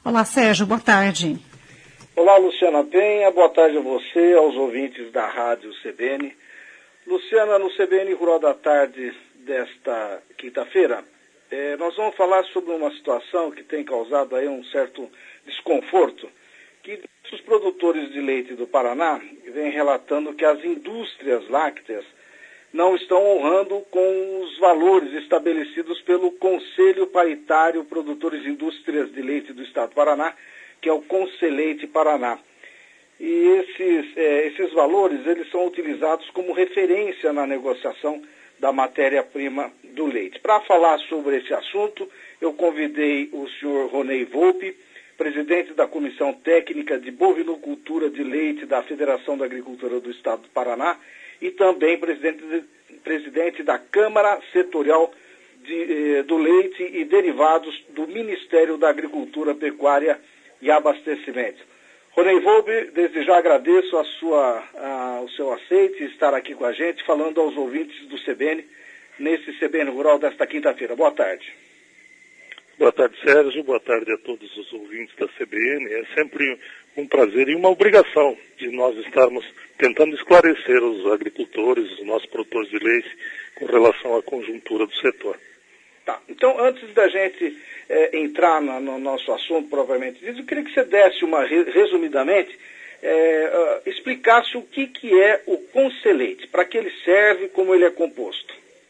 Olá, Sérgio, boa tarde. Olá, Luciana Penha, boa tarde a você, aos ouvintes da Rádio CBN. Luciana, no CBN Rural da Tarde desta quinta-feira, nós vamos falar sobre uma situação que tem causado aí um certo desconforto, que os produtores de leite do Paraná vêm relatando que as indústrias lácteas não estão honrando com os valores estabelecidos pelo Conselho Paritário Produtores de Indústrias de Leite do Estado do Paraná, que é o Conselheite Paraná. E esses valores eles são utilizados como referência na negociação da matéria-prima do leite. Para falar sobre esse assunto, eu convidei o senhor Ronei Volpi, presidente da Comissão Técnica de Bovinocultura de Leite da Federação da Agricultura do Estado do Paraná, e também presidente da Câmara Setorial do Leite e Derivados do Ministério da Agricultura, Pecuária e Abastecimento. Ronei Volpi, desde já agradeço o seu aceite e estar aqui com a gente, falando aos ouvintes do CBN, nesse CBN Rural desta quinta-feira. Boa tarde. Boa tarde, Sérgio. Boa tarde a todos os ouvintes da CBN. É sempre um prazer e uma obrigação de nós estarmos tentando esclarecer os agricultores, os nossos produtores de leite, com relação à conjuntura do setor. Tá. Então, antes da gente entrar no nosso assunto propriamente dito, eu queria que você desse resumidamente, explicasse o que é o Conselheite, para que ele serve, como ele é composto.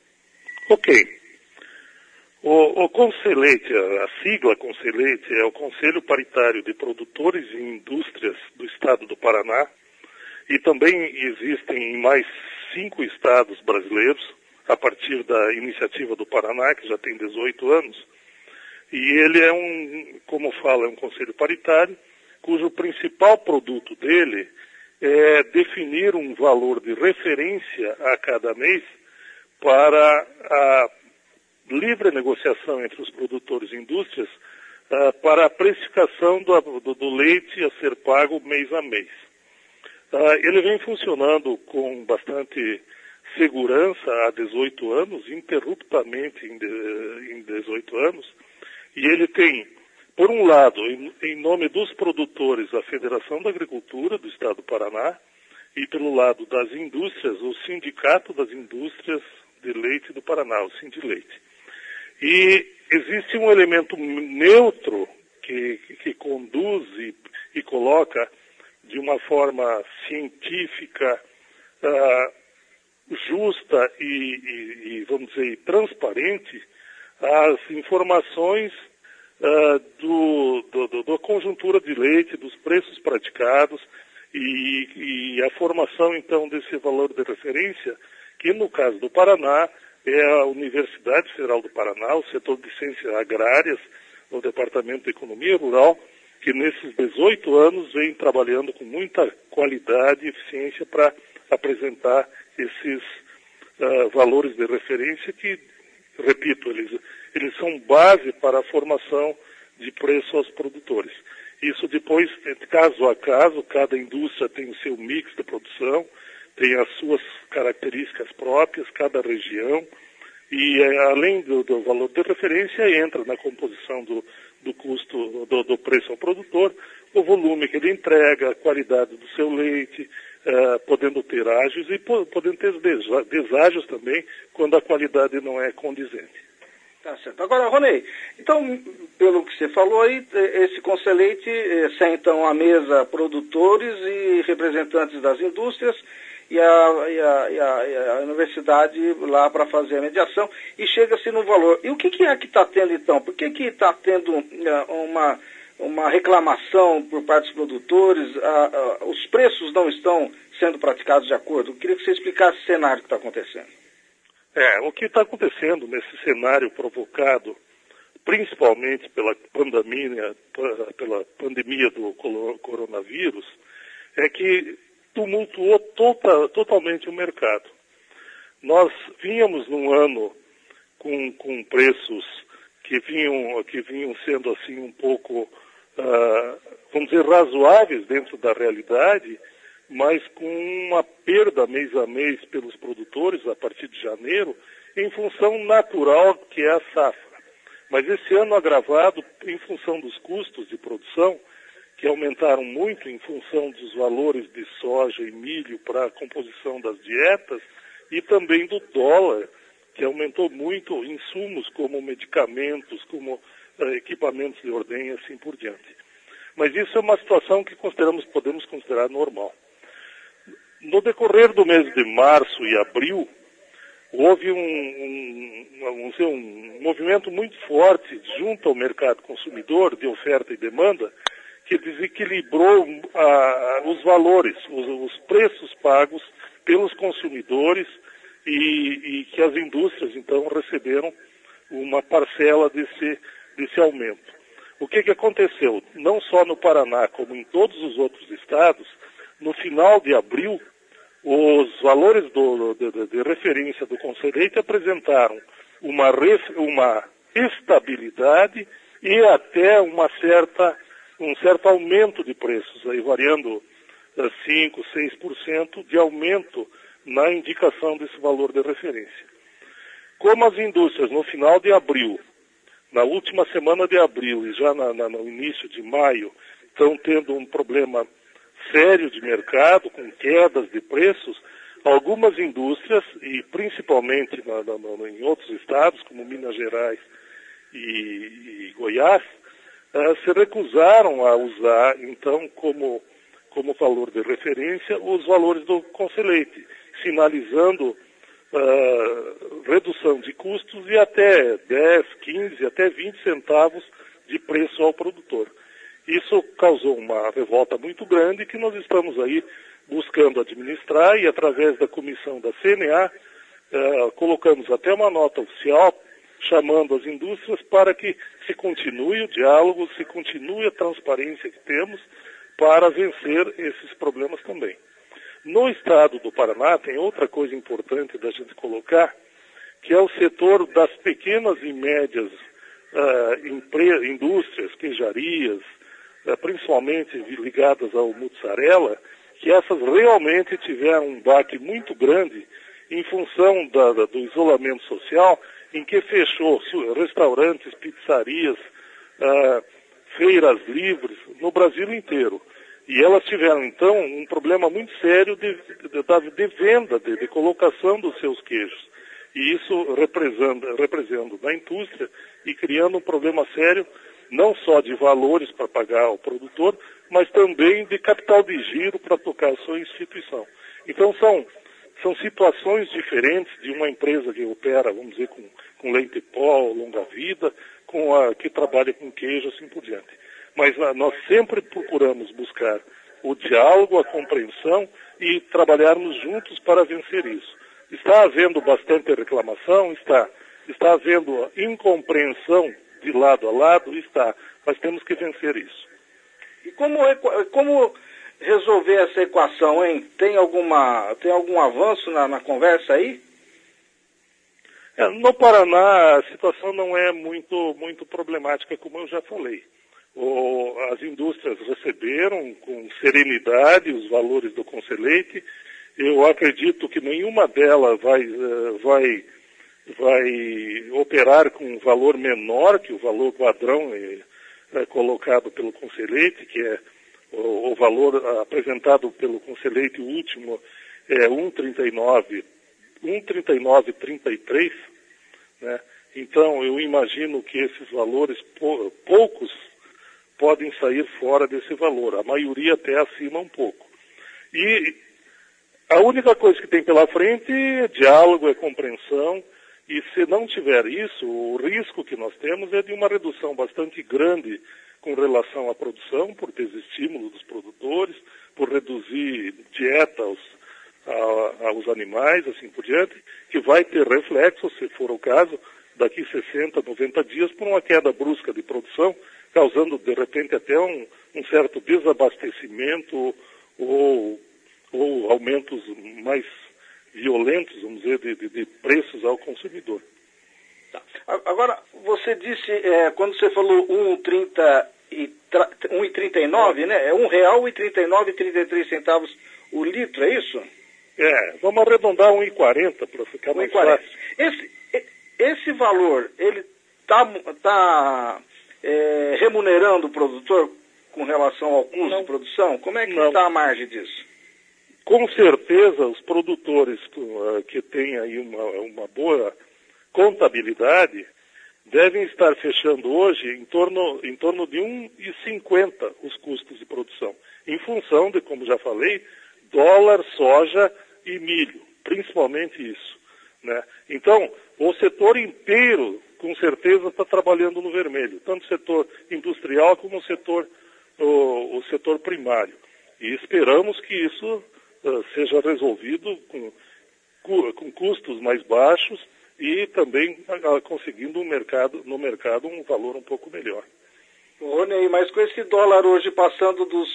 Ok. O Conselheite, a sigla Conselheite, é o Conselho Paritário de Produtores e Indústrias do Estado do Paraná, e também existem em mais 5 estados brasileiros, a partir da iniciativa do Paraná, que já tem 18 anos, e ele é um conselho paritário, cujo principal produto dele é definir um valor de referência a cada mês para a livre negociação entre os produtores e indústrias para a precificação do leite a ser pago mês a mês. Ele vem funcionando com bastante segurança há 18 anos, interruptamente em 18 anos, e ele tem, por um lado, em nome dos produtores, a Federação da Agricultura do Estado do Paraná, e pelo lado das indústrias, o Sindicato das Indústrias de Leite do Paraná, o Sindileite. E existe um elemento neutro que conduz e coloca de uma forma científica, justa e, vamos dizer, transparente, as informações da conjuntura de leite, dos preços praticados e a formação, então, desse valor de referência, que no caso do Paraná é a Universidade Federal do Paraná, o setor de ciências agrárias, o Departamento de Economia Rural, que nesses 18 anos vem trabalhando com muita qualidade e eficiência para apresentar esses valores de referência que, repito, eles são base para a formação de preço aos produtores. Isso depois, caso a caso, cada indústria tem o seu mix de produção, tem as suas características próprias, cada região, e além do valor de referência, entra na composição do custo, do preço ao produtor, o volume que ele entrega, a qualidade do seu leite, podendo ter ágios e podendo ter deságios também, quando a qualidade não é condizente. Tá certo. Agora, Ronei, então, pelo que você falou aí, esse Conselheite sentam à mesa produtores e representantes das indústrias e a universidade lá para fazer a mediação e chega-se no valor. E o que é que está tendo então? Por que está tendo uma reclamação por parte dos produtores? Os preços não estão sendo praticados de acordo? Eu queria que você explicasse o cenário que está acontecendo. O que está acontecendo nesse cenário provocado principalmente pela pandemia do coronavírus, é que tumultuou totalmente o mercado. Nós vínhamos num ano com preços que vinham sendo assim um pouco, vamos dizer, razoáveis dentro da realidade, mas com uma perda mês a mês pelos produtores a partir de janeiro, em função natural que é a safra. Mas esse ano agravado em função dos custos de produção, que aumentaram muito em função dos valores de soja e milho para a composição das dietas, e também do dólar, que aumentou muito insumos como medicamentos, como equipamentos de ordenha e assim por diante. Mas isso é uma situação que podemos considerar normal. No decorrer do mês de março e abril, houve um movimento muito forte junto ao mercado consumidor de oferta e demanda, que desequilibrou os valores, os preços pagos pelos consumidores e que as indústrias, então, receberam uma parcela desse aumento. O que aconteceu? Não só no Paraná, como em todos os outros estados, no final de abril, os valores de referência do Conselheiro apresentaram uma estabilidade e até um certo aumento de preços, aí variando 5%, 6% de aumento na indicação desse valor de referência. Como as indústrias no final de abril, na última semana de abril e já no início de maio, estão tendo um problema sério de mercado, com quedas de preços, algumas indústrias, e principalmente em outros estados, como Minas Gerais e Goiás, se recusaram a usar, então, como valor de referência, os valores do Conselheiro, sinalizando redução de custos e até 10, 15, até 20 centavos de preço ao produtor. Isso causou uma revolta muito grande que nós estamos aí buscando administrar e através da comissão da CNA colocamos até uma nota oficial chamando as indústrias para que se continue o diálogo, se continue a transparência que temos para vencer esses problemas também. No estado do Paraná tem outra coisa importante da gente colocar, que é o setor das pequenas e médias indústrias, queijarias, principalmente ligadas ao mussarela, que essas realmente tiveram um baque muito grande em função do isolamento social, em que fechou restaurantes, pizzarias, feiras livres no Brasil inteiro. E elas tiveram, então, um problema muito sério de venda, de colocação dos seus queijos. E isso representando na indústria e criando um problema sério, não só de valores para pagar ao produtor, mas também de capital de giro para tocar a sua instituição. Então, são situações diferentes de uma empresa que opera, vamos dizer, com leite pó, longa vida, que trabalha com queijo, assim por diante. Mas nós sempre procuramos buscar o diálogo, a compreensão e trabalharmos juntos para vencer isso. Está havendo bastante reclamação? Está havendo incompreensão de lado a lado? Está. Mas temos que vencer isso. E como resolver essa equação, hein? Tem algum avanço na conversa aí? No Paraná, a situação não é muito problemática, como eu já falei. As indústrias receberam com serenidade os valores do Conselheiro. Eu acredito que nenhuma delas vai operar com um valor menor que o valor padrão colocado pelo Conselheiro, que é o valor apresentado pelo Conselheiro último é 1,3933, né? Então eu imagino que esses valores poucos podem sair fora desse valor, a maioria até acima um pouco. E a única coisa que tem pela frente é diálogo, é compreensão, e se não tiver isso, o risco que nós temos é de uma redução bastante grande com relação à produção, por desestímulo dos produtores, por reduzir dieta aos animais, assim por diante, que vai ter reflexo, se for o caso, daqui 60, 90 dias, por uma queda brusca de produção, causando, de repente, até um certo desabastecimento ou aumentos mais violentos, vamos dizer, de preços ao consumidor. Tá. Agora, você disse, quando você falou 1,39, né? É R$1,39,33 o litro, é isso? Vamos arredondar 1,40 para ficar mais fácil. Esse valor, ele está remunerando o produtor com relação ao custo de produção? Como é que está a margem disso? Com certeza, os produtores que têm aí uma boa contabilidade devem estar fechando hoje em torno de 1,50 os custos de produção, em função de, como já falei, dólar, soja e milho, principalmente isso, né? Então, o setor inteiro, com certeza, está trabalhando no vermelho, tanto o setor industrial como o setor primário. E esperamos que isso seja resolvido com custos mais baixos e também conseguindo no mercado um valor um pouco melhor. Rony, mas com esse dólar hoje passando dos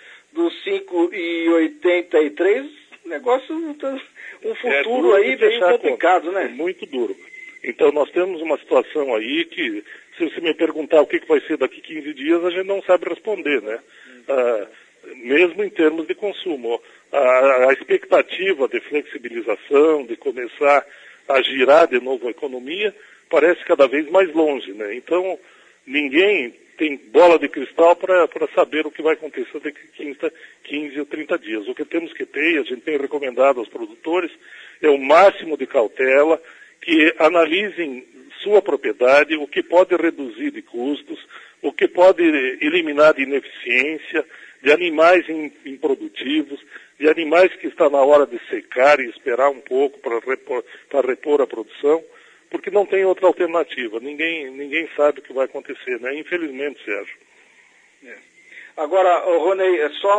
5,83, negócio, um futuro aí bem complicado, né? É muito duro. Então nós temos uma situação aí que, se você me perguntar o que vai ser daqui 15 dias, a gente não sabe responder, né? Mesmo em termos de consumo. A expectativa de flexibilização, de começar a girar de novo a economia, parece cada vez mais longe, né? Então, ninguém tem bola de cristal para saber o que vai acontecer daqui 15 ou 30 dias. O que temos que ter, e a gente tem recomendado aos produtores, é o máximo de cautela, que analisem sua propriedade, o que pode reduzir de custos, o que pode eliminar de ineficiência, de animais improdutivos, de animais que está na hora de secar e esperar um pouco para repor a produção, porque não tem outra alternativa. Ninguém sabe o que vai acontecer, né? Infelizmente, Sérgio. Agora, Rony, é só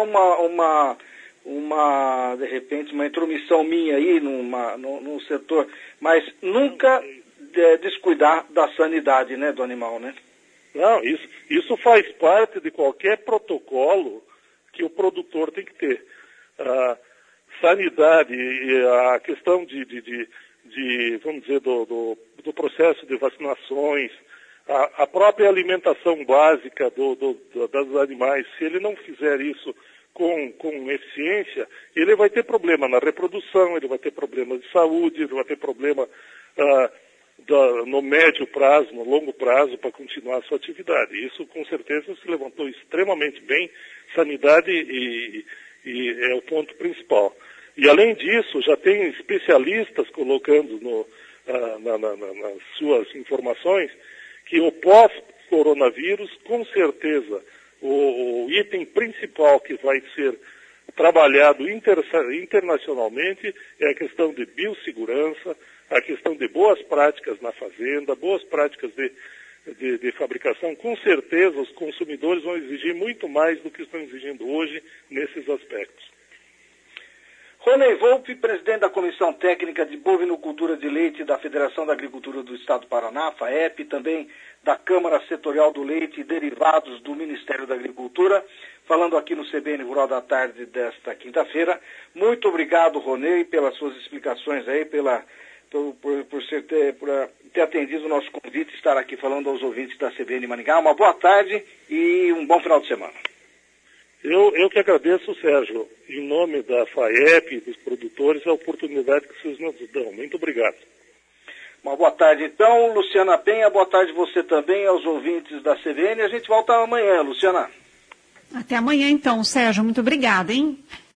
de repente, uma intromissão minha aí num setor, mas nunca descuidar da sanidade, né, do animal, né? Não, isso faz parte de qualquer protocolo que o produtor tem que ter. Sanidade, a questão de vamos dizer, do processo de vacinações, a própria alimentação básica dos animais, se ele não fizer isso com eficiência, ele vai ter problema na reprodução, ele vai ter problema de saúde, ele vai ter problema no médio prazo, no longo prazo, para continuar a sua atividade. Isso, com certeza, se levantou extremamente bem. Sanidade e é o ponto principal. E, além disso, já tem especialistas colocando nas suas informações que o pós-coronavírus, com certeza, o item principal que vai ser trabalhado internacionalmente é a questão de biossegurança, a questão de boas práticas na fazenda, boas práticas de fabricação. Com certeza os consumidores vão exigir muito mais do que estão exigindo hoje nesses aspectos. Rony Volpe, presidente da Comissão Técnica de Bovinocultura de Leite da Federação da Agricultura do Estado do Paraná, FAEP, também da Câmara Setorial do Leite e Derivados do Ministério da Agricultura, falando aqui no CBN Rural da Tarde desta quinta-feira. Muito obrigado, Rony, pelas suas explicações aí, por ter atendido o nosso convite, estar aqui falando aos ouvintes da CBN Maringá. Uma boa tarde e um bom final de semana. Eu que agradeço, Sérgio, em nome da FAEP e dos produtores, a oportunidade que vocês nos dão. Muito obrigado. Uma boa tarde, então, Luciana Penha. Boa tarde você também, aos ouvintes da CBN. A gente volta amanhã, Luciana. Até amanhã, então, Sérgio. Muito obrigada, hein?